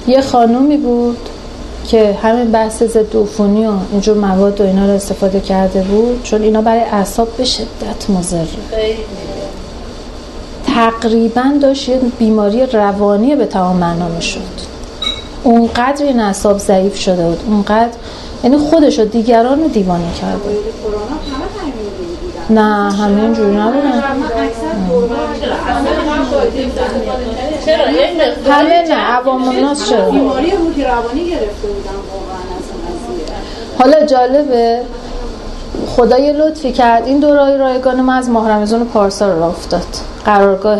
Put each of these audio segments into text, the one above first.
یه خانومی بود که همین بحث ضد عفونی و اینجور مواد و اینا رو استفاده کرده بود، چون اینا برای اعصاب به شدت مضره. تقریبا داشت یه بیماری روانی به تمام معنا میشد. اونقدر این اعصاب ضعیف شده بود، اونقدر یعنی خودش و دیگران رو دیوانه کرده. نه همین جوری نبودن. همه نه عوام الناس چرا بیماری روحی روانی گرفته بودن واقعا. حالا جالبه خدا یه لطفی کرد، این دوره‌های رایگان ما از ماه رمضان پارسال راه افتاد. قرارگاه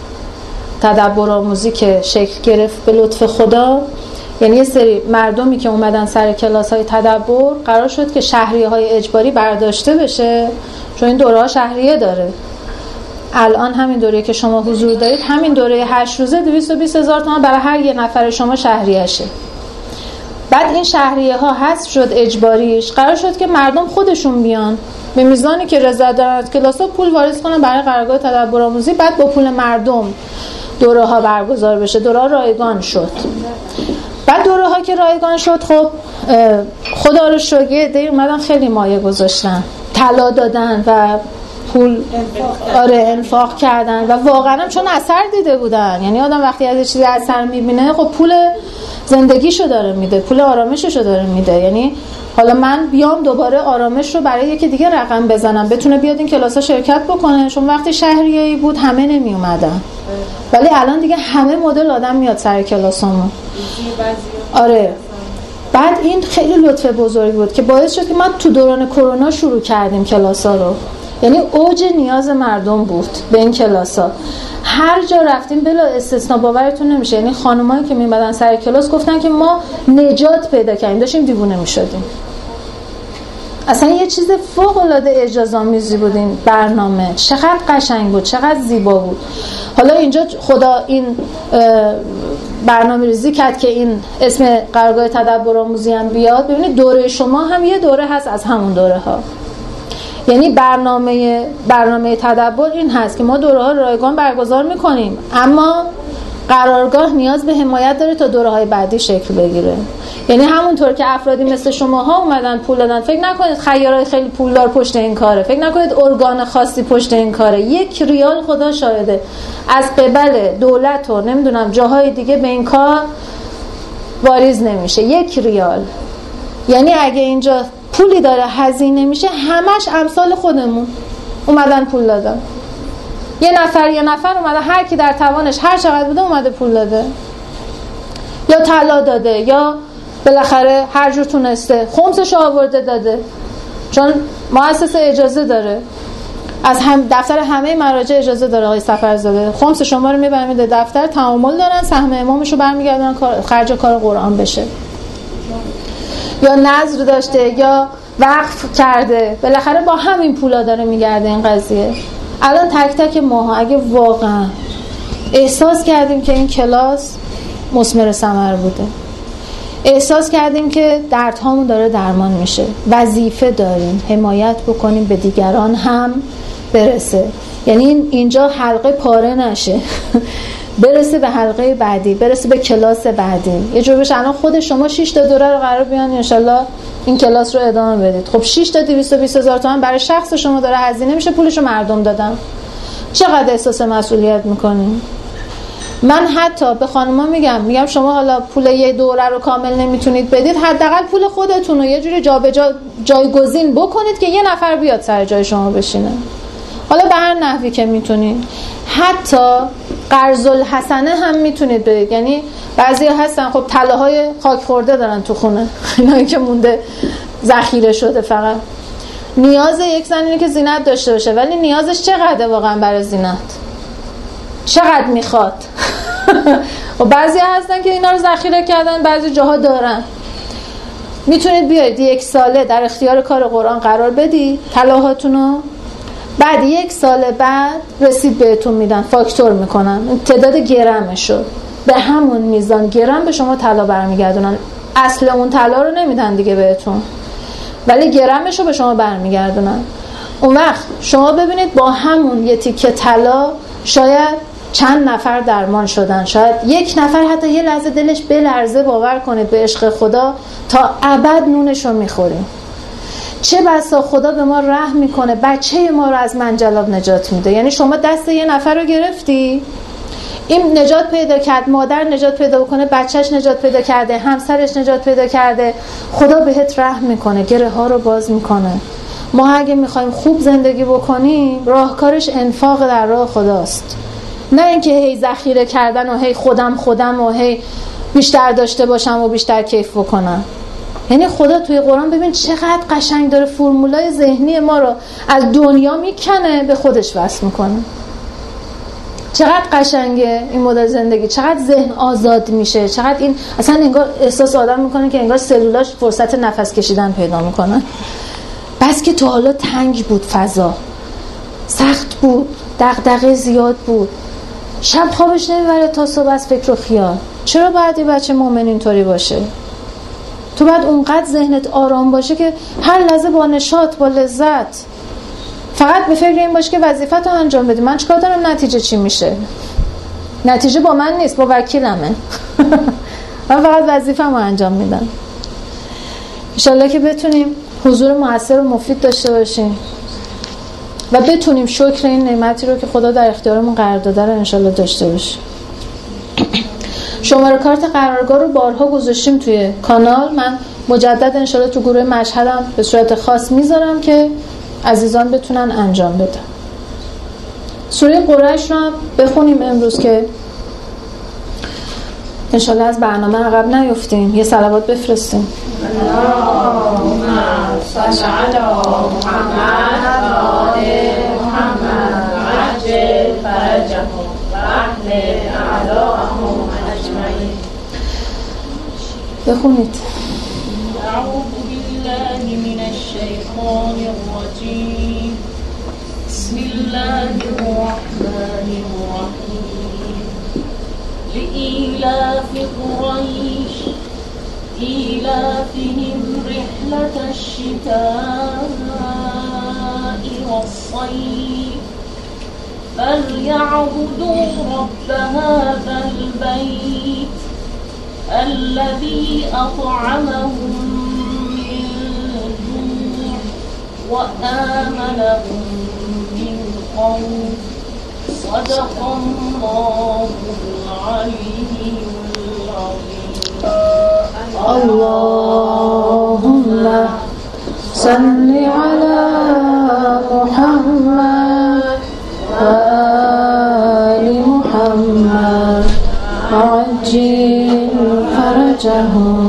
تدبر آموزی که شکل گرفت به لطف خدا، یعنی یه سری مردمی که اومدن سر کلاس‌های تدبر قرار شد که شهریه‌های اجباری برداشته بشه، چون این دوره‌ها شهریه داره. الان همین دوره که شما حضور دارید، همین دوره 8 روزه 220,000 تومان برای هر یه نفر شما شهریه‌شه. بعد این شهریه ها حذف شد، اجباریش قرار شد که مردم خودشون بیان به میزانی که رضایت دارن از کلاس‌ها پول واریز کنن برای قرارگاه تدبر آموزی، بعد با پول مردم دوره ها برگزار بشه. دوره ها رایگان شد. بعد دوره ها که رایگان شد، خب خدا رو شکر یه عده‌ای اومدن خیلی مایه گذاشتن، طلا دادن و پول انفاق کردن و واقعا چون اثر دیده بودن. یعنی آدم وقتی از چیزی اثر میبینه، خب پول زندگیشو داره میده، پول آرامششو داره میده. یعنی حالا من بیام دوباره آرامش رو برای یکی دیگه رقم بزنم، بتونه بیاد این کلاس‌ها شرکت بکنه، چون وقتی شهریه‌ای بود همه نمی اومدن، ولی الان دیگه همه مدل آدم میاد سر کلاسامون. آره. بعد این خیلی لطف بزرگی بود که باعث شد که ما تو دوران کرونا شروع کردیم کلاس‌ها رو. یعنی اوج نیاز مردم بود به این کلاس‌ها. هر جا رفتیم بلا استثناء، باورتون نمیشه، یعنی خانمایی که میمدن سر کلاس گفتن که ما نجات پیدا کردیم، داشتیم دیوونه میشدیم. اصلا یه چیز فوق العاده اعجازآمیزی بود این برنامه. چقدر قشنگ بود، چقدر زیبا بود. حالا اینجا خدا این برنامه ریزی کرد که این اسم قرارگاه تدبر آموزی هم بیاد. ببینید دوره شما هم یه دوره هست از همون دوره ها. یعنی برنامه تدبر این هست که ما دوره ها رایگان برگزار میکنیم، اما قرارگاه نیاز به حمایت داره تا دوره های بعدی شکل بگیره. یعنی همونطور که افرادی مثل شماها اومدن پول دادن، فکر نکنید خیارای خیلی پولدار پشت این کاره، فکر نکنید ارگان خاصی پشت این کاره. 1 ریال خدا شاهده از قبل دولت و نمیدونم جاهای دیگه به این کار واریز نمیشه. 1 ریال. یعنی اگه اینجا پولی داره هزینه میشه، همش امثال خودمون اومدن پول دادن. یه نفر اومده، هر کی در توانش هر چقدر بوده اومده پول داده، یا طلا داده، یا بالاخره هر جور تونسته خمسش آورده داده، چون مؤسسه اجازه داره، از دفتر همه مراجع اجازه داره. آقای سفرزاده خمس شما رو میبرن میده دفتر، تعامل دارن، سهم امامش رو برمیگردن خرج کار قرآن بشه، یا نذر داشته یا وقف کرده، بالاخره با همین پولا داره میگرده این قضیه. الان تک تک ماها اگه واقعا احساس کردیم که این کلاس مثمر ثمر بوده، احساس کردیم که دردهامون داره درمان میشه، وظیفه داریم حمایت بکنیم به دیگران هم برسه. یعنی اینجا حلقه پاره نشه برسه به حلقه بعدی، برسه به کلاس بعدی. یه جور بشه الان خود شما 6 تا دوره رو قرار بیان انشالله این کلاس رو ادامه بدید. خب 6 تا 220,000 تومان برای شخص شما داره هزینه میشه، پولش رو مردم دادن. چقدر احساس مسئولیت میکنین؟ من حتی به خانوما میگم شما حالا پول یه دوره رو کامل نمیتونید بدید، حداقل پول خودتون رو یه جوری جایگزین بکنید که یه نفر بیاد سر جای شما بشینه، حالا به هر نحوی که میتونید. حتی قرض الحسنه هم میتونید بدید. یعنی بعضیا هستن خب طلاهای خاک خورده دارن تو خونه، اینایی که مونده ذخیره شده، فقط نیاز یک زن اینه که زینت داشته باشه، ولی نیازش چقدره واقعا برای زینت؟ چقدر میخواد؟ و بعضی هستن که اینا رو ذخیره کردن، بعضی جاها دارن. میتونید بیاید 1 ساله در اختیار کار قرآن قرار بدید طلاهاتونو، بعد 1 سال بعد رسید بهتون میدن، فاکتور میکنن تعداد گرمشو، به همون میزان گرم به شما طلا برمیگردونن. اصل اون طلا رو نمیدن دیگه بهتون، ولی گرمشو به شما برمیگردونن. اون وقت شما ببینید با همون یه تیکه طلا شاید چند نفر درمان شدن، شاید یک نفر حتی یه لحظه دلش بلرزه باور کنه به عشق خدا، تا ابد نونش رو میخوریم. چه بسا خدا به ما رحم میکنه، بچه ما رو از منجلاب نجات میده. یعنی شما دست یه نفر رو گرفتی، این نجات پیدا کرد، مادر نجات پیدا بکنه، بچهش نجات پیدا کرده، همسرش نجات پیدا کرده، خدا بهت رحم میکنه، گره ها رو باز میکنه. ما اگه میخوایم خوب زندگی بکنیم، راهکارش انفاق در راه خداست، نه اینکه هی ذخیره کردن و هی خودم و هی بیشتر داشته باشم و بیشتر کیف بکنم. یعنی خدا توی قرآن ببین چقدر قشنگ داره فرمولای ذهنی ما رو از دنیا میکنه به خودش وصل میکنه. چقدر قشنگه این مدل زندگی، چقدر ذهن آزاد میشه، چقدر این اصلا انگار احساس آدم میکنه که انگار سلولاش فرصت نفس کشیدن پیدا میکنه. بس که تا حالا تنگ بود، فضا سخت بود، دغدغه زیاد بود، شب خوابش نمیبره تا صبح از فکر و خیال. چرا باید این بچه مومن اینطوری باشه؟ تو باید اونقدر ذهنت آرام باشه که هر لحظه با نشاط، با لذت فقط به فکر این باشه که وظیفه‌تو انجام بدی. من چیکار دارم، نتیجه چی میشه؟ نتیجه با من نیست، با وکیلمه. من فقط وظیفه‌مو انجام میدم. ان شاءالله که بتونیم حضور موثر و مفید داشته باشیم و بتونیم شکر این نعمتی رو که خدا در اختیارمون قرار داده رو ان شاءالله داشته باشیم. شماره کارت قرارگاه رو بارها گذاشتیم توی کانال. من مجدد ان شاءالله تو گروه مشهدم به صورت خاص میذارم که عزیزان بتونن انجام بدن. سوره قریش رو بخونیم امروز که ان شاءالله از برنامه عقب نیفتیم. یه صلوات بفرستیم. اللهم صل علی محمد و آل محمد عجل فرجهم و اهل اعداءهم اجمعین. بخونید. اعوذ بالله من الشیطان الرجیم. بسم الله الرحمن الرحیم. لإیلاف قریش إيلافهم رحلة الشتاء والصيف فليعبدوا رب هذا البيت الذي أطعمهم من جوع وآمنهم من خوف. صدق الله العلي العظيم. اللهم صل على محمد وآل محمد وعجل فرجهم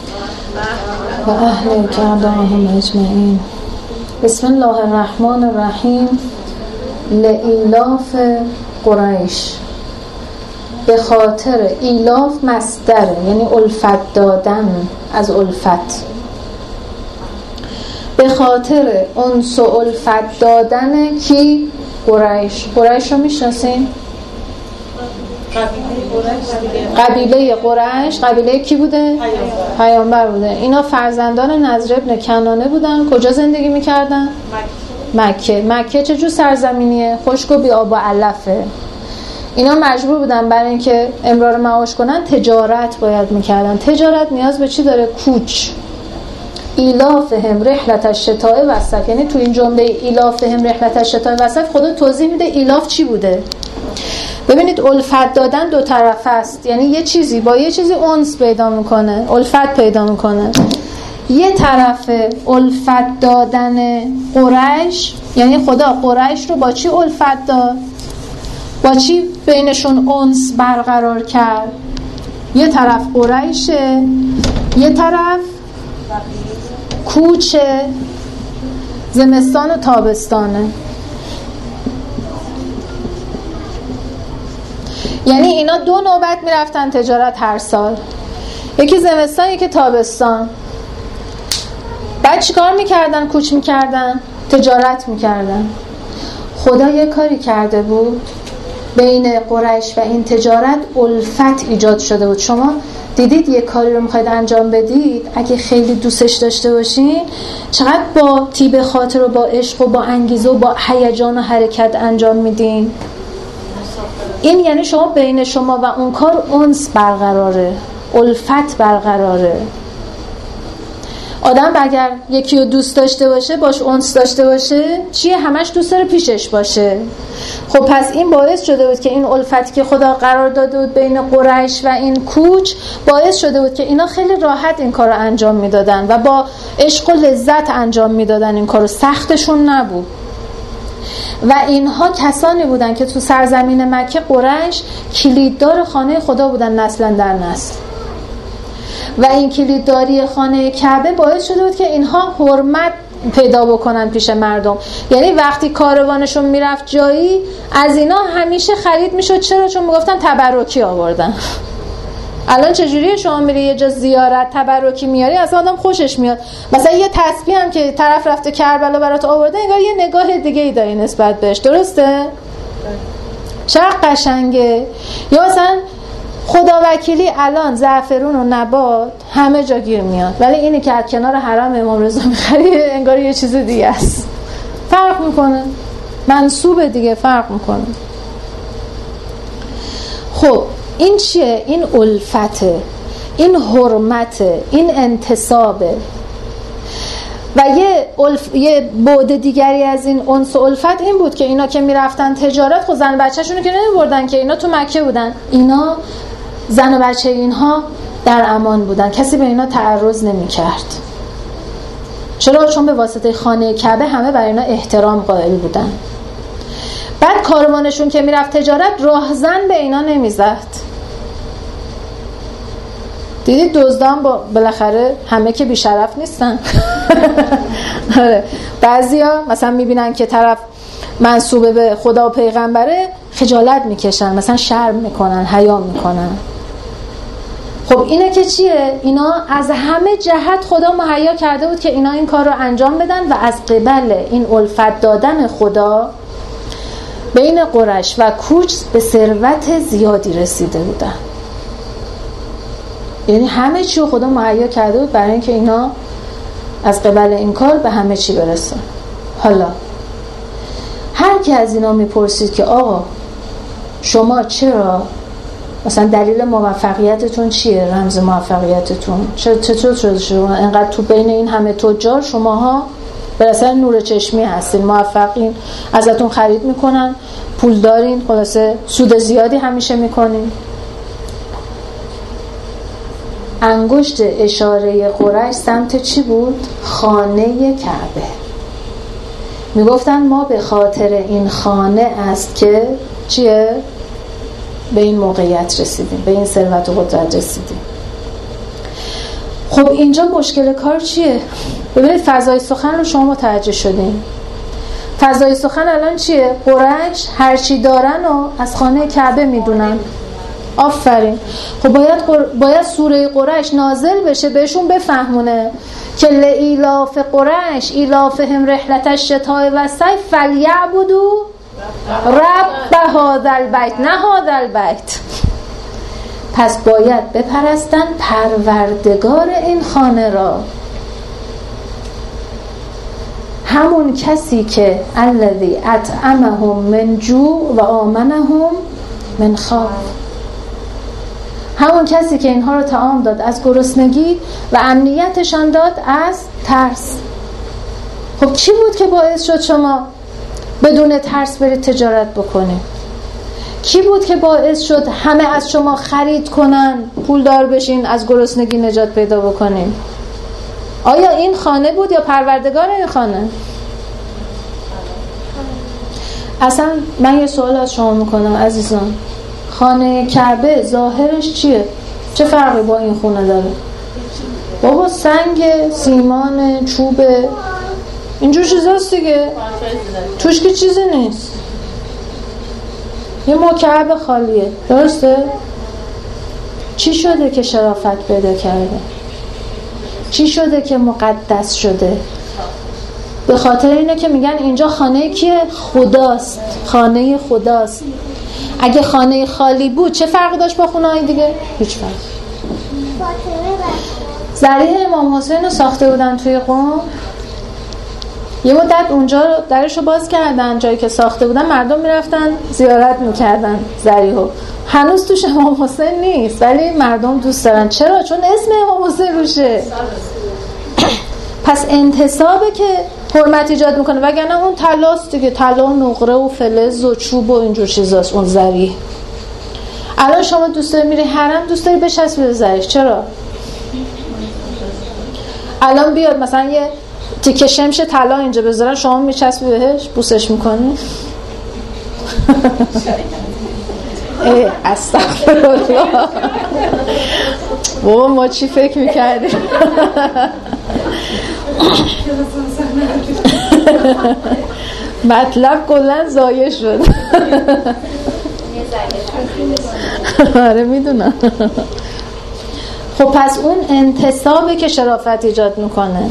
وأهلك أعداءهم أجمعين. بسم الله الرحمن الرحیم. لإیلاف قریش. به خاطر ایلاف مصدره، یعنی الفت دادن، از الفت. به خاطر انس و الفت دادن کی؟ قریش. قریش رو میشناسین؟ قبیله قریش قبیله کی بوده؟ پیامبر بوده. اینا فرزندان نضر ابن کنانه بودن. کجا زندگی میکردن؟ مکه. مکه چه جور سرزمینیه؟ خشک و بی آب و علفه. اینا مجبور بودن برای اینکه امرار معاش کنن تجارت باید میکردن. تجارت نیاز به چی داره؟ کوچ. ایلافهم رحلت الشتاء والصیف، یعنی تو این جمله ایلافهم رحلت الشتاء والصیف خدا توضیح میده ایلاف چی بوده. ببینید الفت دادن دو طرفه است، یعنی یه چیزی با یه چیزی انس پیدا میکنه، الفت پیدا میکنه. یه طرف الفت دادن قریش، یعنی خدا قریش رو با چی الفت داد؟ با چی بینشون انس برقرار کرد؟ یه طرف قریشه، یه طرف کوچه، زمستان و تابستانه. یعنی اینا دو نوبت میرفتن تجارت هر سال، یکی زمستان یکی تابستان. بعد چیکار میکردن؟ کوچ میکردن، تجارت میکردن. خدا یه کاری کرده بود بین قریش و این تجارت، الفت ایجاد شده بود. شما دیدید یه کاری رو میخواید انجام بدید، اگه خیلی دوستش داشته باشین چقدر با طیب خاطر و با عشق و با انگیزه و با هیجان و حرکت انجام میدین. این یعنی شما بین شما و اون کار انس برقراره، الفت برقراره. آدم اگر یکی رو دوست داشته باشه، باش انس داشته باشه، چیه؟ همش دوست داره پیشش باشه. خب پس این باعث شده بود که این الفتی که خدا قرار داده بود بین قریش و این کوچ، باعث شده بود که اینا خیلی راحت این کار رو انجام میدادن و با عشق و لذت انجام میدادن این کار رو، سختشون نبود. و اینها کسانی بودن که تو سرزمین مکه، قریش کلیددار خانه خدا بودن نسلا در نسل. و این کلیدداری خانه کعبه باعث شده بود که اینها حرمت پیدا بکنن پیش مردم. یعنی وقتی کاروانشون میرفت جایی، از اینا همیشه خرید میشد. چرا؟ چون میگفتن تبرکی آوردن. الان چجوریه شما میری یه جا زیارت تبرکی میاری، از آدم خوشش میاد. مثلا یه تسبیح هم که طرف رفته کربلا برات آورده، انگار یه نگاه دیگه ای داری نسبت بهش. درسته؟ چقدر قشنگه. یا مثلا خدا وکیلی الان زعفرون و نبات همه جا گیر میاد، ولی اینی که از کنار حرم امام رضا میخری انگار یه چیز دیگه است. فرق میکنه، منسوب دیگه فرق میکنه. خب این چیه؟ این الفته، این حرمته، این انتصابه. و یه بعد دیگری از این انس و الفت این بود که اینا که میرفتن تجارت، خود زن بچه‌شونو که نمیبردن، که اینا تو مکه بودن، اینا زن و بچه اینها در امان بودن، کسی به اینا تعرض نمی‌کرد. چرا؟ چون به واسطه خانه کعبه همه برای اینا احترام قائل بودن. بعد کاروانشون که میرفت تجارت، راهزن به اینا نمیزد. دیدید دزدان بالاخره همه که بیشرف نیستن. بعضیا مثلا میبینن که طرف منسوب به خدا و پیغمبره، خجالت میکشن، مثلا شرم میکنن، حیا میکنن. خب اینه که چیه؟ اینا از همه جهت خدا مهیا کرده بود که اینا این کار رو انجام بدن و از قبل این الفت دادن خدا بین قریش و کوچ به ثروت زیادی رسیده بودن. یعنی همه چی رو خدا مهیا کرده بود برای اینکه اینا از قبل این کار به همه چی برسن. حالا هر کی از اینا میپرسید که آقا شما چرا، مثلا دلیل موفقیتتون چیه، رمز موفقیتتون چطور شده شما اینقدر تو بین این همه تجار شماها برسن نور چشمی هستین، موفقین، ازتون خرید میکنن، پول دارین، خلاصه سود زیادی همیشه میکنین؟ انگشت اشاره قریش سمت چی بود؟ خانه کعبه. میگفتن ما به خاطر این خانه است که چیه؟ به این موقعیت رسیدیم، به این ثروت و قدرت رسیدیم. خب اینجا مشکل کار چیه؟ ببینید فضای سخن رو شما متوجه شدین. فضای سخن الان چیه؟ قریش هرچی دارن و از خانه کعبه میدونن. آفرین. خب باید سوره قریش نازل بشه بهشون بفهمونه که لإیلاف قریش ایلافهم رحلة الشتاء والصیف فلیعبدوا رب هذا البیت، نه هذا البیت. پس باید بپرستن پروردگار این خانه را، همون کسی که الذی اطعمهم من جوع و آمنهم من خوف، همون کسی که اینها رو طعام داد از گرسنگی و امنیتشان داد از ترس. خب چی بود که باعث شد شما بدون ترس برید تجارت بکنید؟ کی بود که باعث شد همه از شما خرید کنن، پولدار بشین، از گرسنگی نجات پیدا بکنین؟ آیا این خانه بود یا پروردگار این خانه؟ اصلا من یه سوال از شما میکنم عزیزان، خانه کعبه ظاهرش چیه؟ چه فرقی با این خونه داره؟ بابا سنگ، سیمان، چوب، اینجور چیزاست دیگه، توش که چیزی نیست، یه مکعب خالیه. درسته؟ چی شده که شرافت پیدا کرده؟ چی شده که مقدس شده؟ به خاطر اینه که میگن اینجا خانه کیه؟ خداست، خانه خداست. اگه خانه خالی بود چه فرق داشت با خونه های دیگه؟ هیچ فرق. ذریح امام حسین رو ساخته بودن توی قم، یه مدت اونجا درشو باز کردن، جایی که ساخته بودن، مردم میرفتن زیارت میکردن ضریحو. هنوز توش امام حسین نیست ولی مردم دوست دارن. چرا؟ چون اسم امام حسین روشه. پس انتسابه که حرمت ایجاد میکنه، وگرنه اون طلاست دیگه، طلا و نقره و فلز و چوب و اینجور چیزاست اون ضریح. الان شما دوست داری میری حرم، دوست داری بچسبی به ضریح، چرا؟ الان بیاد مثلا یه تیکه شمش طلا اینجا بذارن، شما میچسبی بهش، بوسش میکنی؟ استغفرالله. بابا ما چی فکر میکردیم؟ مطلب کلا ضایع شد. آره میدونم. خب پس اون انتسابه که شرافت ایجاد میکنه.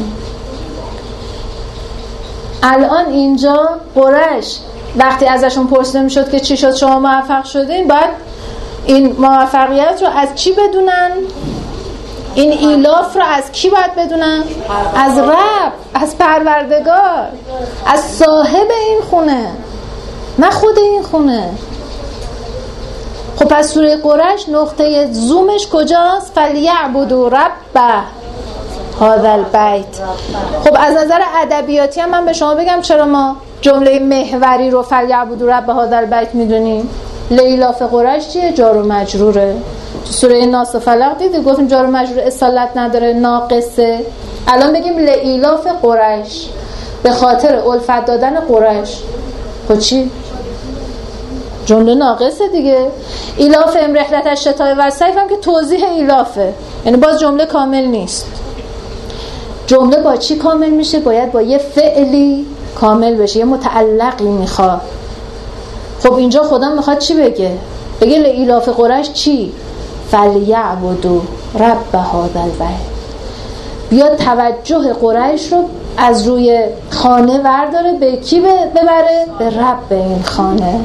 الان اینجا قریش وقتی ازشون پرسیده میشد که چی شد شما موفق شدین، باید این موفقیت رو از چی بدونن؟ این ایلاف رو از کی باید بدونن؟ از رب، از پروردگار، از صاحب این خونه، نه خود این خونه. خب پس سوره قریش نقطه زومش کجاست؟ فلیعبدوا رب هذا البیت. خب از نظر ادبیاتی هم من به شما بگم چرا ما جمله محوری رو فلیعبدوا رب هذا البیت میدونیم؟ لیلاف قریش چیه؟ جار و مجروره. تو سوره ناس و فلق دیدی گفتیم جار و مجرور اصالت نداره، ناقصه. الان بگیم لیلاف قریش، به خاطر الفت دادن قریش. خب چی؟ جمله ناقصه دیگه. ایلاف امرحلت الشتاء و صیف هم که توضیح ایلافه، یعنی باز جمله کامل نیست. جمله با چی کامل میشه؟ باید با یه فعلی کامل بشه، یه متعلقی میخواد. خب اینجا خدا میخواد چی بگه؟ بگه لایلاف قریش چی؟ فلیعبدوا رب هذا البیت. بیاد توجه قریش رو از روی خانه ورداره، به کی ببره؟ به رب این خانه.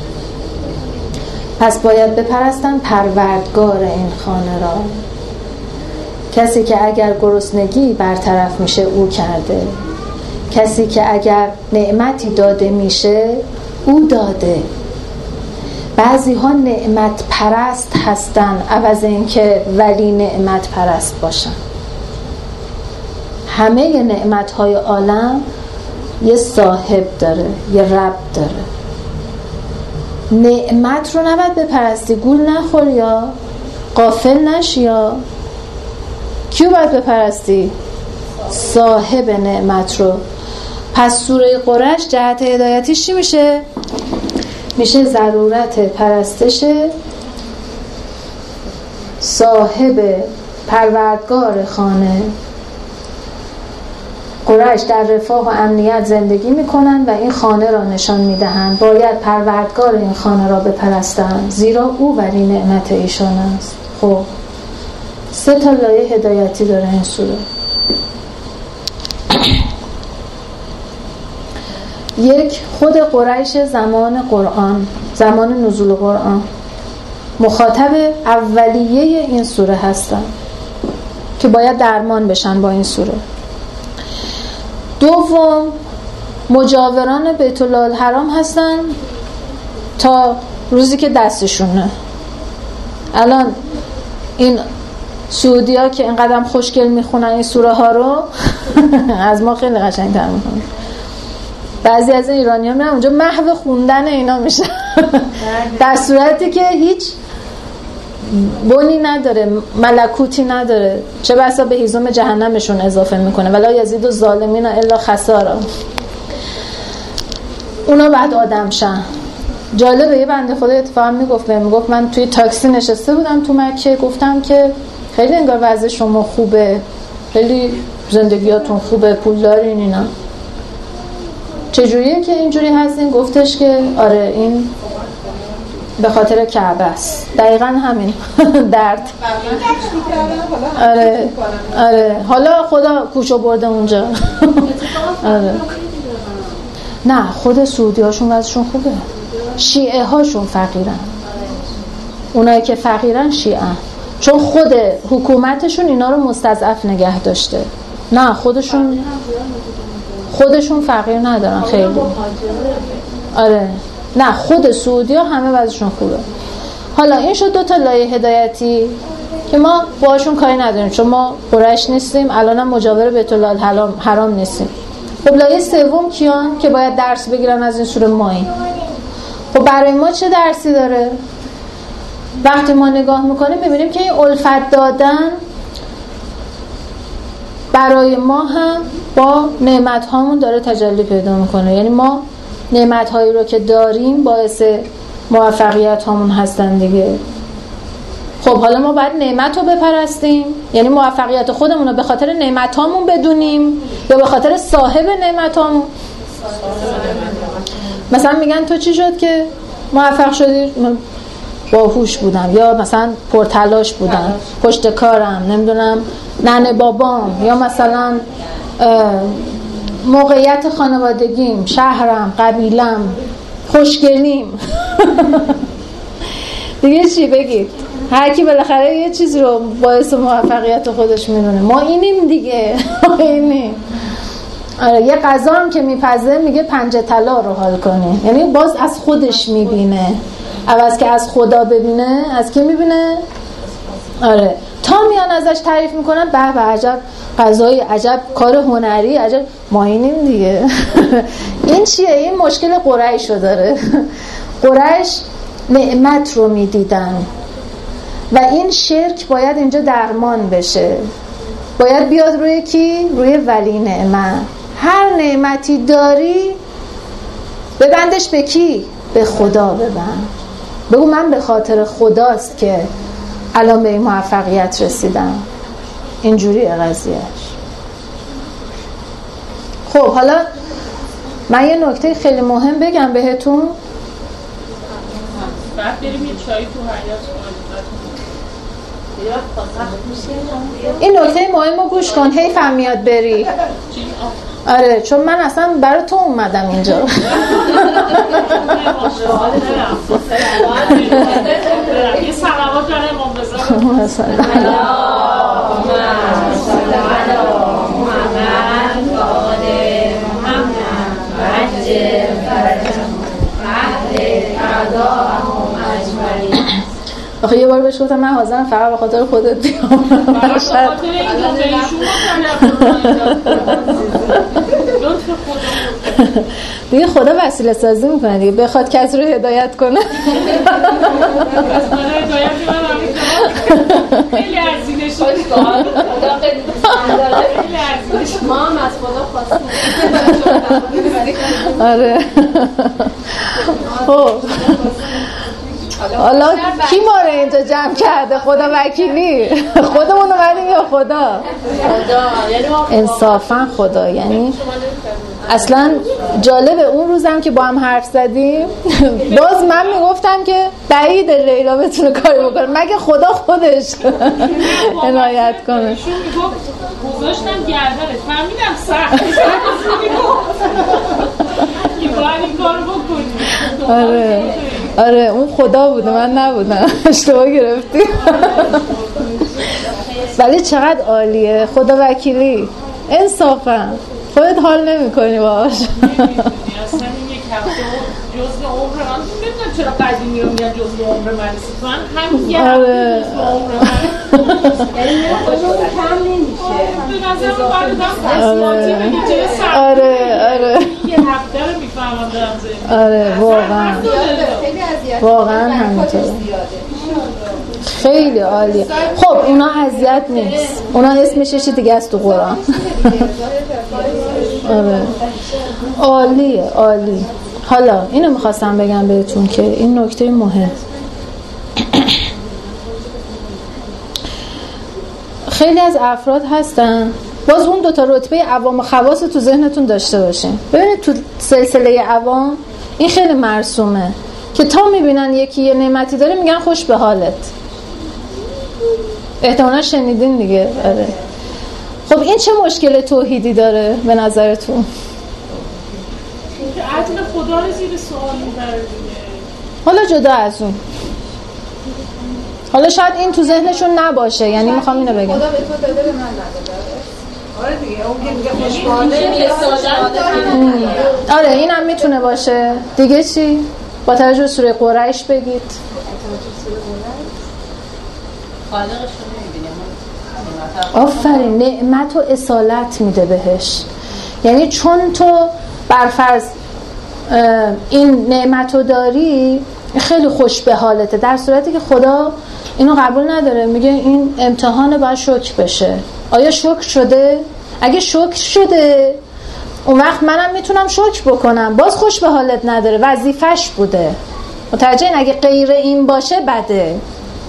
پس باید بپرستن پروردگار این خانه را، کسی که اگر گرسنگی برطرف میشه او کرده، کسی که اگر نعمتی داده میشه او داده. بعضی ها نعمت پرست هستن عوض اینکه ولی نعمت پرست باشن. همه نعمت های عالم یه صاحب داره، یه رب داره. نعمت رو نباید بپرستی، گول نخور یا غافل نشی. یا کیو باید بپرستی؟ صاحب نعمت رو. پس سوره قریش جهت هدایتیش چی میشه؟ میشه ضرورت پرستش صاحب پروردگار خانه. قریش در رفاه و امنیت زندگی میکنن و این خانه را نشان میدهن. باید پروردگار این خانه را بپرستن زیرا او ولی نعمت ایشان است. خب 3 لایه هدایتی داره این سوره. یک، خود قریش زمان قرآن، زمان نزول قرآن مخاطب اولیه این سوره هستن که باید درمان بشن با این سوره. دوم، مجاوران بیت الله الحرام هستن تا روزی که دستشونه. الان این سعودی ها که اینقدر خوشگل میخونن این سوره ها رو از ما خیلی قشنگ‌تر میخونن. بعضی از ایرانی ها میرن اونجا محو خوندن اینا میشه در صورتی که هیچ بنی نداره، ملکوتی نداره، چه بسا به هیزم جهنمشون اضافه میکنه. ولا یزید و ظالمین الا خسارا. اونا بعد آدم شن. جالبه یه بنده خدا اتفاقا میگفت من توی تاکسی نشسته بودم تو مکه، گفتم که خیلی انگار وضع شما خوبه، خیلی زندگیاتون خوبه، پول دارین اینا، چجوریه که اینجوری هستین؟ گفتش که آره این به خاطر کعبه است. دقیقاً همین درد. آره حالا خدا کوچو برده اونجا. آره نه خود سعودی هاشون وضعشون خوبه، شیعه هاشون فقیرن. اونایی که فقیرن شیعه، چون خود حکومتشون اینا رو مستضعف نگه داشته. نه خودشون فقیر ندارن خیلی. آره نه خود سعودی‌ها همه وضعشون خوبه. حالا این شد 2 تا لایه هدایتی که ما باهاشون کاری نداریم چون ما قریش نیستیم، الانم مجاور بیت الله حرام نیستیم. خب لایه سوم کیان که باید درس بگیرن از این سوره ماییم؟ خب برای ما چه درسی داره؟ وقتی ما نگاه میکنیم میبینیم که این الفت دادن برای ما هم با نعمت هامون داره تجلی پیدا میکنه. یعنی ما نعمت هایی رو که داریم باعث موفقیت هامون هستن دیگه. خب حالا ما باید نعمت رو بپرستیم، یعنی موفقیت خودمون رو به خاطر نعمت هامون بدونیم یا به خاطر صاحب نعمت هامون. مثلا میگن تو چی شد که موفق شدی؟ باهوش بودم، یا مثلا پرتلاش بودم، پشت کارم، نمیدونم ننه بابام، یا مثلا موقعیت خانوادگیم، شهرم، قبیلم، خوشگلیم. دیگه چی بگید؟ هر کی بالاخره یه چیزی رو باعث موفقیت خودش میدونه. ما اینیم دیگه. اینیم. آره یه غذا هم که میپزه میگه پنجه طلا رو حال کنه، یعنی باز از خودش میبینه عوض که از خدا ببینه. از کی میبینه؟ آره تا میان ازش تعریف میکنن به به عجب غذای، عجب کار هنری، عجب. ما اینیم دیگه. این چیه؟ این مشکل قریش رو داره. قریش نعمت رو میدیدن و این شرک باید اینجا درمان بشه. باید بیاد روی کی؟ روی ولی نعمت. هر نعمتی داری ببندش به کی؟ به خدا ببند. بگو من به خاطر خداست که الان به این موفقیت رسیدم. اینجوریه قضیهش. خب حالا من یه نکته خیلی مهم بگم بهتون. بعد بریم یه چایی تو حیاط این نکته مهم رو گوش کن، حیف هم میاد بری. آره چون من اصلا برای تو اومدم اینجا. یه صلوات برای امام رضا. آخه یه بار بهش گفتم من حاضرم فقط به خاطر خودت بیام. دیگه خدا وسیله سازی میکنه دیگه، بخواد کسی رو هدایت کنه. خیلی ارزیدش ما هم از خدا خواستیم. آره خب حالا کی ما رو اینجا جمع کرده؟ خدا وکیلی. خودمون اومدیم یا خدا؟ انصافا خدا. یعنی اصلا جالبه اون روزم که با هم حرف زدیم باز من میگفتم که بعید لیلا بتونه کاری بکنه مگه خدا خودش عنایت کنه. گذاشتم گردنت فهمیدم سخت که باید این کار بکنی. آره اون خدا بوده من نبودم. اشتباه گرفتی. ولی چقدر عالیه خدا وکیلی. انصافا خودت حال نمی کنی باش. اصلا این یک هفته جزء عمر من نمیدونم چرا قدیمی رو میگن جزء عمر من نیست. من همین یه هفته جزء عمر من یعنی کم نمیشه. به نظر من باید دستی بگه چه سرده. آره یه هفته رو میفهمم دارم زنید. آره واقعا همینطوره. خیلی عالیه. خب اونا اذیت نیست، اونا اسمش چی دیگه است تو قرآن. آره عالیه عالی. حالا اینو میخواستم بگم بهتون که این نکته مهم. خیلی از افراد هستن باز اون 2 تا رتبه عوام و خواص تو ذهنتون داشته باشین. ببینید تو سلسله عوام این خیلی مرسومه که تا میبینن یکی یه نعمتی داره میگن خوش به حالت. احتمالا شنیدین دیگه. آره خب این چه مشکل توحیدی داره به نظرتون؟ که عدل خدا رو زیر سوال میبره دیگه. حالا جدا از اون، حالا شاید این تو ذهنشون نباشه، یعنی میخوام اینو بگم خدا به تو داده به من نداده. آره دیگه اون که میگه خوشباله آره این هم میتونه باشه. دیگه چی؟ با توجه به سوره قریش بگید. آفرین، نعمت و اصالت میده بهش. یعنی چون تو برفرض این نعمت رو داری خیلی خوش به حالته، در صورتی که خدا اینو قبول نداره، میگه این امتحان باید شکر بشه. آیا شکر شده؟ اگه شکر شده اون وقت منم میتونم شکر بکنم. باز خوش به حالت نداره، وظیفش بوده. متوجه این؟ اگه غیر این باشه بده،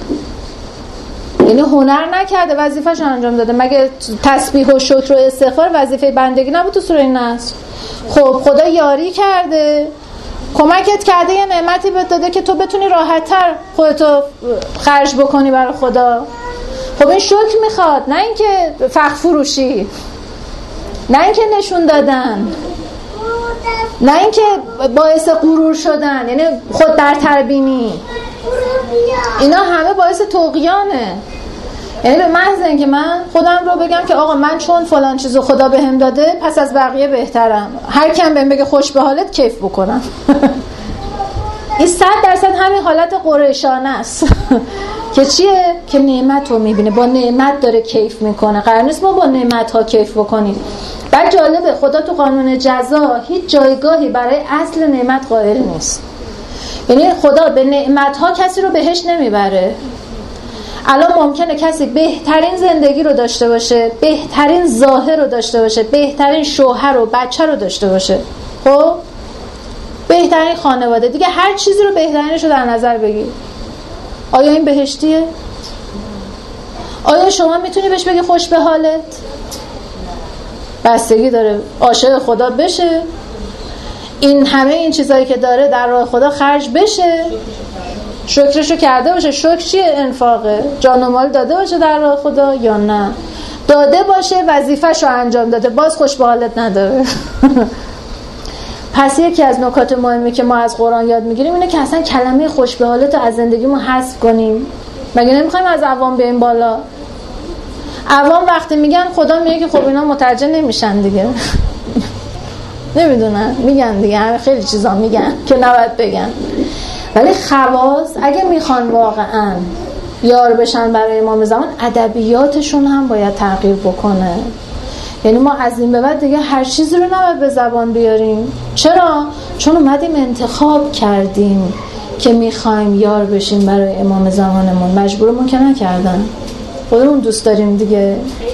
یعنی هنر نکرده، وظیفه‌شو انجام داده. مگه تسبیح و شکر و استغفار وظیفه بندگی نبود تو سوره نصر؟ خب خدا یاری کرده، کمکت کرده، یه نعمتی بهت داده که تو بتونی راحت‌تر خودتو خرج بکنی برای خدا. خب این شکر میخواد، نه اینکه فخ فروشی، نه اینکه نشون دادن، نه اینکه باعث غرور شدن، یعنی خود برتر بینی. اینا همه باعث طغیانه. یعنی به محض اینکه من خودم رو بگم که آقا من چون فلان چیزو خدا بهم داده پس از بقیه بهترم، هر کم بهم بگه خوش به حالت کیف بکنم. این 100% همین حالت قریشانه است. که چیه؟ که نعمت رو میبینه، با نعمت داره کیف میکنه. قرار نیست ما با نعمت ها کیف بکنیم. بعد جالبه خدا تو قانون جزا هیچ جایگاهی برای اصل نعمت قائل نیست. یعنی خدا به نعمت ها کسی رو بهش نمیبره. الان ممکنه کسی بهترین زندگی رو داشته باشه، بهترین ظاهر رو داشته باشه، بهترین شوهر و بچه رو داشته باشه، خب بهترین خانواده، دیگه هر چیزی رو بهترینش رو در نظر بگیر. آیا این بهشتیه؟ آیا شما میتونی بهش بگی خوش به حالت؟ بستگی داره عاشق خدا بشه، این همه این چیزایی که داره در راه خدا خرج بشه، شکرشو کرده باشه. شکر چیه؟ انفاقه. جان و مال داده باشه در راه خدا یا نه داده باشه وظیفه‌شو انجام داده، باز خوش به حالت نداره. پس یکی از نکات مهمی که ما از قرآن یاد میگیریم اینه که اصلا کلمه خوش به حالت رو از زندگیمون حذف کنیم. مگه نمیخوایم از عوام بیایم بالا؟ عوام وقتی میگن خدا میگه که خب اینا متوجه نمیشن دیگه. نمیدونن، میگن دیگه، همه خیلی چیزا میگن که نباید بگن. ولی خواص اگه میخوان واقعا یار بشن برای امام زمان، ادبیاتشون هم باید تغییر بکنه. یعنی ما از این به بعد دیگه هر چیزی رو نباید به زبان بیاریم. چرا؟ چون اومدیم انتخاب کردیم که میخوایم یار بشیم برای امام زمانمون، مجبورمون که نکردن، خودمون دوست داریم دیگه.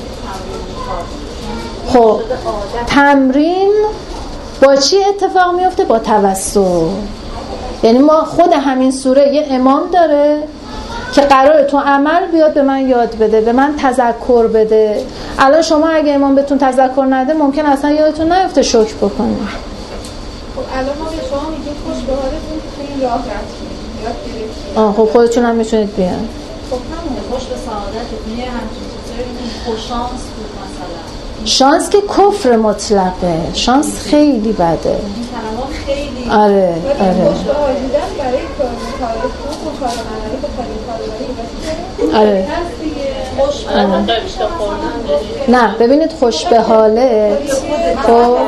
خب تمرین با چی اتفاق میفته؟ با توسل. یعنی ما خود همین سوره یه امام داره که قراره تو عمل بیاد به من یاد بده، به من تذکر بده. الان شما اگه امام بهتون تذکر نده ممکن اصلا یادتون نیفته شکر بکنید. خب الان ما به شما میگیم خوش به حالتون که این راه رفتید، یاد گرفتید. خب خودتون هم میتونید بیان. خب همون خوش به سعادتتون، یه همچین چیزایی خوش شانس بود مثلا. شانس که کفر مطلقه، شانس خیلی بده. این کلمات خیلی آره. خوش به حال دیدن برای کار خوب و کار عملی با کاری آره. خوش به حال داشته خوردن. نه ببینید خوش به حالت، خب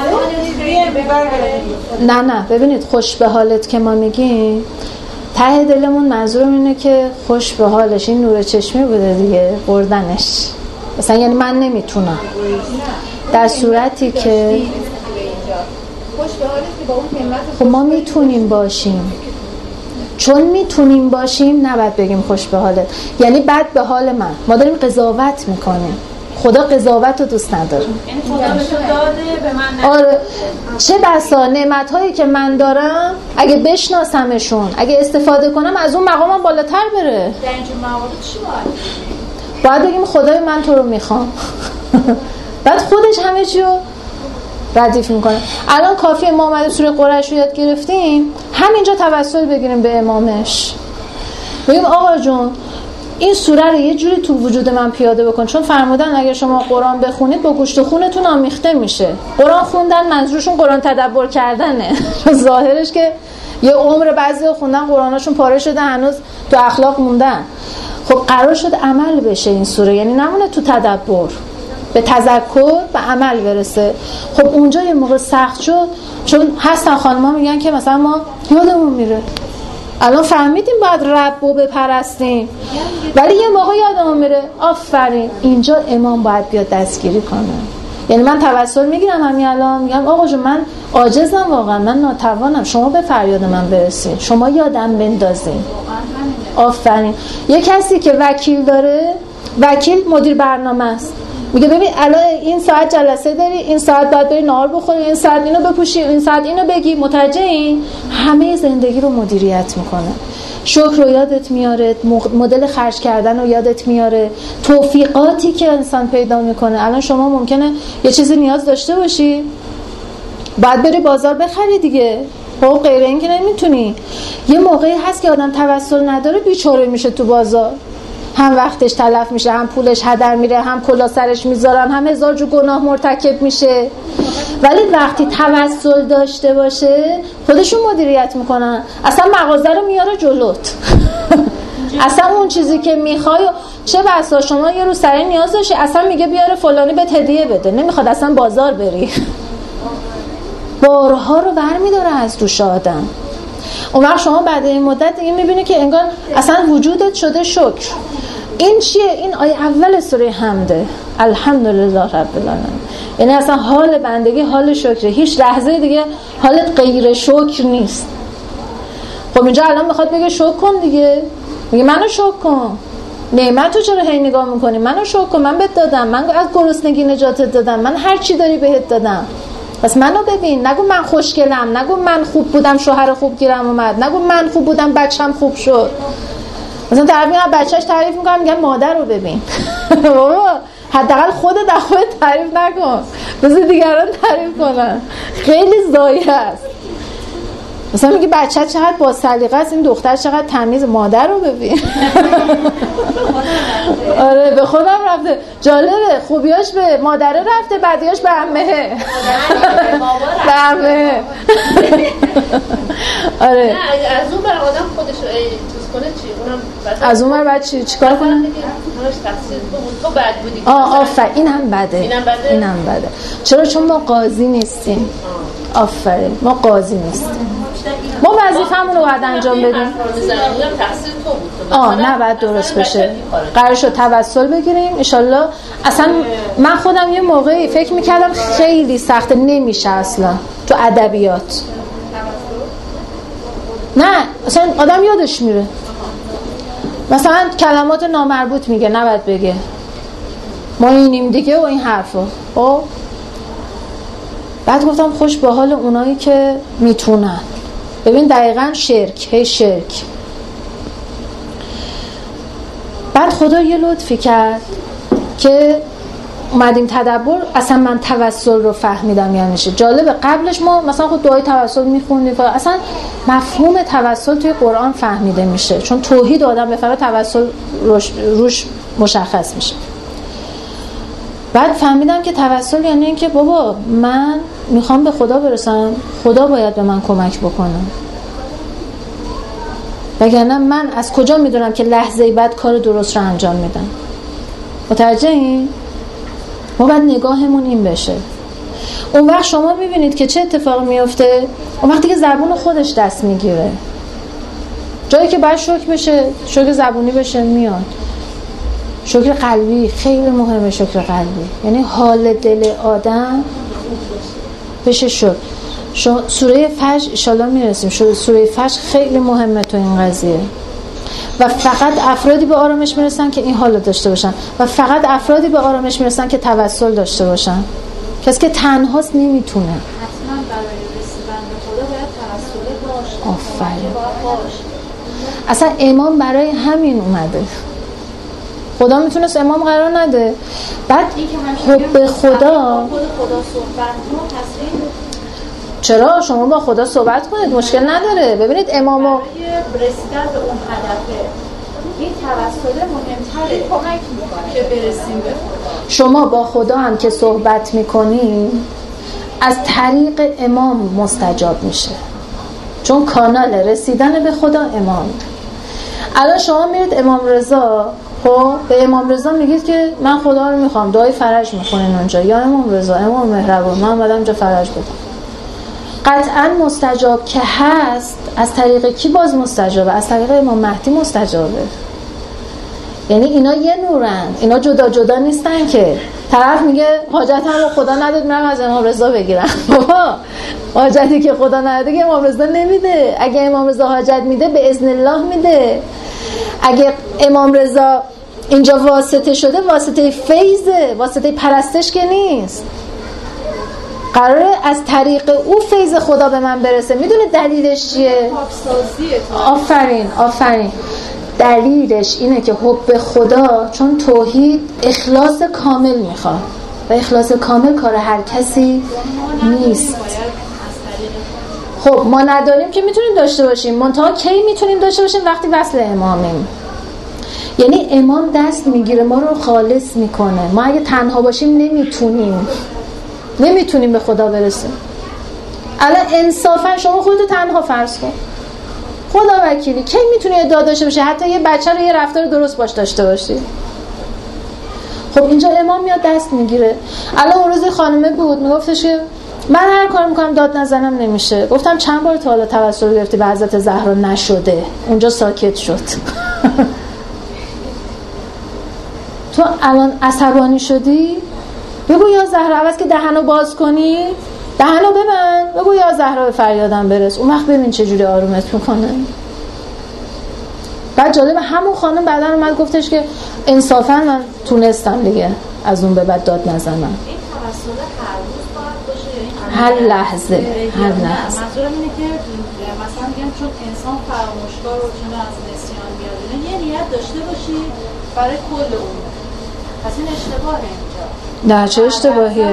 نه ببینید خوش به حالت که ما میگیم ته دلمون منظورم اینه که خوش به حالش این نور چشمی بوده دیگه، بردنش مثلا. یعنی من نمیتونم، در صورتی که خوش به حالت که با اون همت خب ما میتونیم باشیم، چون میتونیم باشیم نباید بگیم خوش به حالت، یعنی بد به حال من. ما داریم قضاوت میکنیم، خدا قضاوت رو دوست نداره. یعنی خدا بهش داده به من نه. آره، چه بسا نعمت‌هایی که من دارم اگه بشناسمشون، اگه استفاده کنم از اون مقامم بالاتر بره. در اینجور موارد چی باید بگیم خدای من تو رو میخوام. بعد خودش همه چی رو ردیف میکنه. الان کافیه ما اومده سوره قریش رو یاد گرفتیم، همینجا توسل بگیریم به امامش، بگیم آقا جون این سوره رو یه جوری تو وجود من پیاده بکن، چون فرمودن اگر شما قرآن بخونید با گوشت و خونتون آمیخته میشه. قرآن خوندن منظورشون قرآن تدبر کردنه. ظاهرش که یه عمر بعضی خوندن قرآناشون پاره شده، هنوز تو اخلاق موندن. خب قرار شد عمل بشه این سوره، یعنی نمونه تو تدبر. به تذکر به عمل برسه. خب اونجا یه موقع سخت شد، چون هستن خانم‌ها میگن که مثلا ما یادمون میره، الان فهمیدیم باید رب رو بپرستیم ولی یه موقع یادمون میره. آفرین، اینجا امام باید بیاد دستگیری کنه. یعنی من توسل میگیرم همین الان، میگم آقا جون من عاجزم، واقعا من ناتوانم، شما به فریاد من برسید، شما یادم بندازین. آفرین. یه کسی که وکیل داره، وکیل مدیر برنامه است، میگه ببین الان این ساعت جلسه داری، این ساعت باید بری نهار بخوری، این ساعت اینو بپوشی، این ساعت اینو بگی، متوجهین؟ همه زندگی رو مدیریت میکنه. شکر رو یادت میاره، مدل خرج کردن رو یادت میاره، توفیقاتی که انسان پیدا میکنه. الان شما ممکنه یه چیزی نیاز داشته باشی، باید بری بازار بخری دیگه، خب غیر این که نمیتونی. یه موقعی هست که آدم توسل نداره بیچاره میشه تو بازار، هم وقتش تلف میشه، هم پولش هدر میره، هم کلا سرش میذارن، هم هزار جو گناه مرتکب میشه. ولی وقتی توسل داشته باشه خودشون مدیریت میکنن، اصلا مغازه رو میاره جلوت اصلا اون چیزی که میخوای، چه بسا شما یه روز سری نیاز داشتی، اصلا میگه بیاره فلانی بهت هدیه بده، نمیخواد اصلا بازار بری بارها رو برمیداره از دوش آدم. اون وقت شما بعد این مدت دیگه میبینی که انگار اصلا وجودت شده شکر. این چیه؟ این آیه اول سوره حمده، الحمدلله رب العالمین. یعنی اصلا حال بندگی حال شکره، هیچ لحظه دیگه حالت غیر شکر نیست. خب اینجا الان میخواد بگه شکر کن دیگه، میگه منو شکر کن، نعمتو چرا هی نگاه میکنی؟ منو شکر کن، من بهت دادم، من از گرسنگی نجاتت دادم، من هر چی داری بهت دادم، پس منو ببین. نگو من خوشگلم، نگو من خوب بودم شوهر خوب گیرم اومد، نگو من خوب بودم بچم خوب شد. مثلا طرف میاد بچه‌اش تعریف میکنه، میگم مادر رو ببین بابا حداقل خودت در خودت تعریف نکن، بذار دیگران تعریف کنن، خیلی ضایع است. مثلا میگه بچه چقدر با سلیقه است، این دختر چقدر تمیز، مادر رو ببین آره به خودم رفته، جالبه، خوبیاش به مادره رفته، بدیاش به عمه به عمه آره. از اون بر آدم خودش کنه چی؟ اونم از اون بعد چیکار کنه؟ همش تقصیر تو بد بودی. آفرین، اینم بده. اینم بده. چرا؟ چون ما قاضی نیستیم. آفرین، ما قاضی نیستیم. ما وظیفه‌مون رو باید انجام بدیم. تقصیر تو بود. نه بعد درست بشه. قرار شد توسل بگیریم ان شاءالله. اصلا من خودم یه موقعی فکر می‌کردم خیلی سخته، نمیشه اصلا تو ادبیات. نه اصلا آدم یادش میره، مثلا کلمات نامربوط میگه، نباید بگه، ما اینیم دیگه و این حرفا. خب بعد گفتم خوش به حال اونایی که میتونن. ببین دقیقاً شرک. بعد خدا یه لطفی کرد که اومدیم تدبر، اصلا من توسل رو فهمیدم یعنی چه. جالبه قبلش ما مثلا خود دعای توسل میخوندیم، اصلا مفهوم توسل توی قرآن فهمیده میشه، چون توحید آدم بفهمه توسل روش مشخص میشه. بعد فهمیدم که توسل یعنی این که بابا من میخوام به خدا برسم، خدا باید به من کمک بکنه، وگرنه من از کجا میدونم که لحظه بعد کار درست رو انجام میدم. متوجهین؟ ما باید نگاهمون این بشه. اون وقت شما میبینید که چه اتفاقی میفته. اون وقتی که زبون خودش دست میگیره، جایی که باید شکر بشه، شکر زبونی بشه میاد. شکر قلبی خیلی مهمه. شکر قلبی یعنی حال دل آدم بشه شکر. سوره فجر ان شاءالله میرسیم. سوره فجر خیلی مهمه تو این قضیه، و فقط افرادی به آرامش میرسن که این حالو داشته باشن، و فقط افرادی به آرامش میرسن که توسل داشته باشن. کسی که تنهاست نمیتونه. حتما برای رسیدن به خدا باید توسل باشه. آفرین. اصلا امام برای همین اومده. خدا میتونست امام قرار نده. بعد حب خدا چرا؟ شما با خدا صحبت کنید، مشکل نداره. ببینید امامو برای رسیدن به اون هدفه این توسل مهمتره، کمک میکنه که برسیم به خدا. شما با خدا هم که صحبت میکنی از طریق امام مستجاب میشه، چون کانال رسیدن به خدا امام. الان شما میرید امام رضا، خب به امام رضا میگید که من خدا رو میخوام، دعای فرج میخونین اونجا، یا امام رضا، امام مهربان، من اومدم اینجا فرج بدم. قطعا مستجاب که هست. از طریق کی باز مستجابه؟ از طریق امام مهدی مستجابه. یعنی اینا یه نورن، اینا جدا جدا نیستن که طرف میگه حاجت هم خدا نداد من از امام رضا بگیرم. بابا حاجتی که خدا نداده که امام رضا نمیده. اگه امام رضا حاجت میده به اذن الله میده. اگه امام رضا اینجا واسطه شده، واسطه فیضه، واسطه پرستش که نیست. قراره از طریق او فیض خدا به من برسه. میدونه دلیلش چیه؟ آفرین. دلیلش اینه که حب خدا، چون توحید اخلاص کامل میخواد و اخلاص کامل کار هر کسی نیست. خب ما نداریم که میتونیم داشته باشیم، منتها کی میتونیم داشته باشیم؟ وقتی وصل امامیم. یعنی امام دست میگیره ما رو خالص میکنه. ما اگه تنها باشیم نمیتونیم به خدا برسیم. الان انصافا شما خودتو تنها فرض کن، خدا وکیلی کی میتونی ادعا داشته باشی حتی یه بچه رو یه رفتار درست باش داشته باشی؟ خب اینجا امام میاد دست میگیره. الان اون روز خانمه بود میگفتش که من هر کار میکنم داد نزنم نمیشه. گفتم چند بار تا حالا توسل گرفتی به حضرت زهرا؟ نشده. اونجا ساکت شد. تو الان عصبانی شدی؟ بگو یا زهرا، عوض که دهنو باز کنی دهنو ببند، بگو یا زهرا به فریادم برس. اون وقت ببین چه جوری آرومت میکنه. بعد جالب همون خانم بعداً اومد گفتش که انصافاً من تونستم دیگه از اون به بعد داد نزنم. این توسل هر روز باید باشه؟ هر لحظه. منظورم اینه که مثلا میگم چون انسان فراموشکار و چون از نسیان میاد، یه نیت داشته باشی برای کل اون. پس این اشتباهه اینجا. نه چه اشتباهیه؟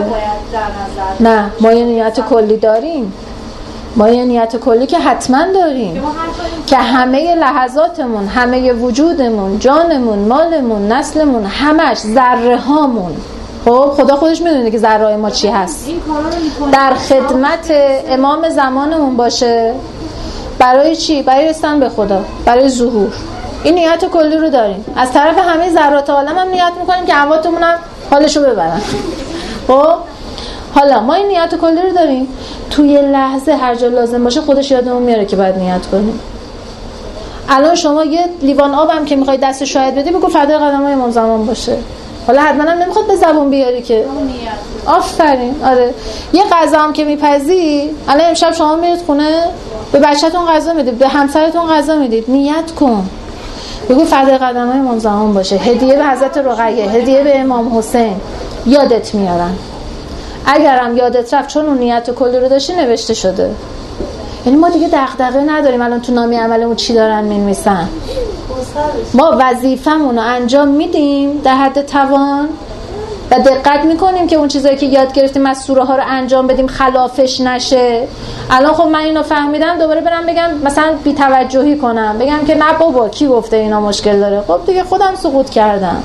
نه ما یه نیت کلی داریم. ما یه نیت کلی که حتما داریم که همه لحظاتمون، همه وجودمون، جانمون، مالمون، نسلمون، همش ذره هامون، خب خدا خودش میدونه که ذره ما چی هست، در خدمت امام زمانمون باشه. برای چی؟ برای رسیدن به خدا، برای ظهور. این نیت کلی رو داریم. از طرف همه ذرات عالم هم نیت میکنیم که امواتمون هم حالشو ببرن. خب حالا ما این نیت کلی رو داریم. توی لحظه هر جا لازم باشه خودش یادمون میاره که باید نیت کنیم. الان شما یه لیوان آبم که میخوای دست شاهد بدی بگو فدای قدمای امام زمان باشه. حالا حتما هم نمیخواد به زبون بیاری که. آفرین. آره. یه غذا هم که میپزی، الان امشب شما میرید خونه به بچه‌تون غذا میدید، به همسرتون غذا میدید، نیت کن. بگو فدای قدمای امام زمان باشه، هدیه به حضرت رقیه، هدیه به امام حسین، یادت میارن. اگرم یادت رفت چون اون نیت کلی رو داشتی نوشته شده. یعنی ما دیگه دغدغه نداریم الان تو نامی عملمون چی دارن می‌نویسن. ما وظیفمون رو انجام میدیم در حد توان و دقت میکنیم که اون چیزایی که یاد گرفتیم از سوره ها رو انجام بدیم خلافش نشه. الان خب من اینو فهمیدم دوباره برم بگم مثلا بی‌توجهی کنم، بگم که نه بابا کی گفته اینا مشکل داره. خب دیگه خودم سقوط کردم.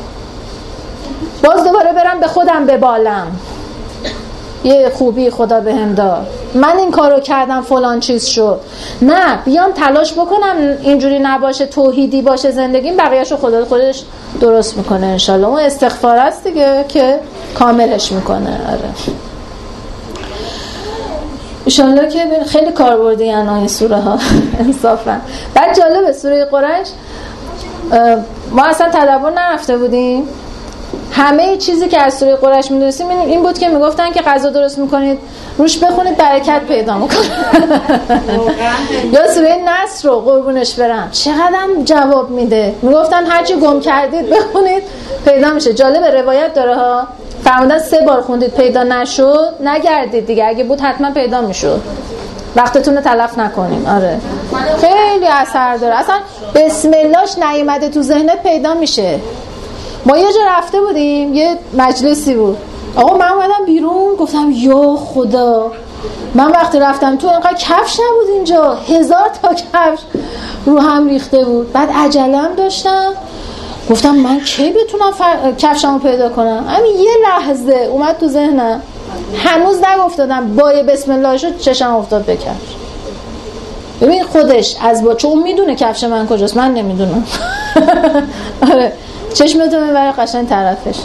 باز دوباره برم به خودم ببالم. یه خوبی خدا بهم داد، من این کارو کردم فلان چیز شد. نه، بیام تلاش بکنم اینجوری نباشه، توحیدی باشه زندگیم، بقیه‌شو خدا خودش درست میکنه انشالله. اون استغفار است دیگه که کاملش میکنه. آره انشالله که خیلی کاربردی ان این سوره ها انصافا. بعد جالبه سوره قریش ما اصلا تدبر نرفته بودیم. همه چیزی که از سوره قریش می‌دونستیم این بود که میگفتن که غذا درست میکنید روش بخونید برکت پیدا میکنه. یا سوره نصر رو قربونش برم چقدرم جواب میده. میگفتن هرچی گم کردید بخونید پیدا میشه. جالب روایت داره ها، فرمودن 3 بار خوندید پیدا نشد نگردید دیگه، اگه بود حتما پیدا میشد. وقتتون رو تلف نکنین. آره خیلی اثر داره. اصلا بسم اللهش نیومده تو ذهنت پیدا میشه. ما یه جا رفته بودیم، یه مجلسی بود، آقا من اومدم بیرون گفتم یا خدا، من وقتی رفتم تو اینقدر کفش نبود اینجا، 1000 تا کفش رو هم ریخته بود. بعد عجله‌ام داشتم گفتم من کی بتونم کفشمو پیدا کنم. همین یه لحظه اومد تو ذهنم، هنوز نگفتادم با بسم الله شد چشم افتاد به کفش. ببین خودش از چون میدونه کفش من کجاست، من نمیدونم. آره چشمتو میبره قشنگ طرفش.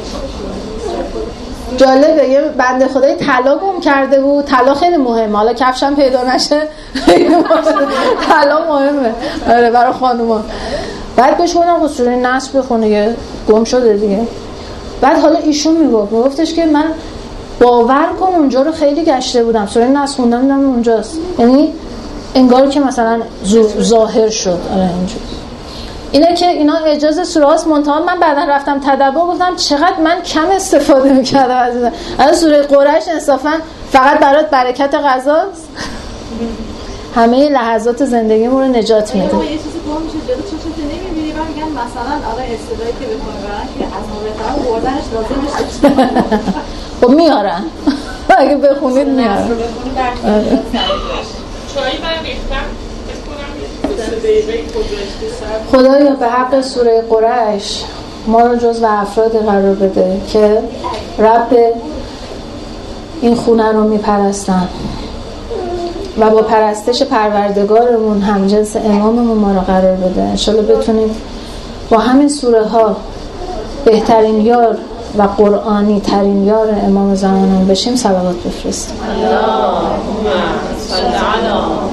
جالبه یه بنده خدای طلا گم کرده بود. طلا خیلی مهمه، حالا کفشم پیدا نشه طلا مهمه آره برای خانوما. بعد بهش گفتم سوره نصر بخونه، یه گم شده دیگه. بعد حالا ایشون میگفتش که من باور کن اونجا رو خیلی گشته بودم، سوره نصر خوندم دیدم اونجاست. یعنی انگار که مثلا ظاهر شد. آره اینجوری. اینه که اینا اجازه سوره هاست. منتها من بعدا رفتم تدبر گفتم چقدر من کم استفاده میکردم از این. از سوره قریش انصافا فقط برات برکت غذاست، همه لحظات زندگیمون رو نجات میده. یه چیزی گم میشه جلو چشمت نمیبینی و میگن مثلا آقا استدایی که بکنه برن که از مورد هم بردنش لازم نیست. خب میارن اگه بخونید میارن. چایی من ریختم خدایا به حق سوره قریش ما رو جزو افراد قرار بده که رب این خونه رو میپرستن و با پرستش پروردگارمون همجنس اماممون ما رو قرار بده. انشالله بتونیم با همین سوره ها بهترین یار و قرآنی ترین یار امام زمانمون بشیم. صلوات بفرستیم. اللهم صل علی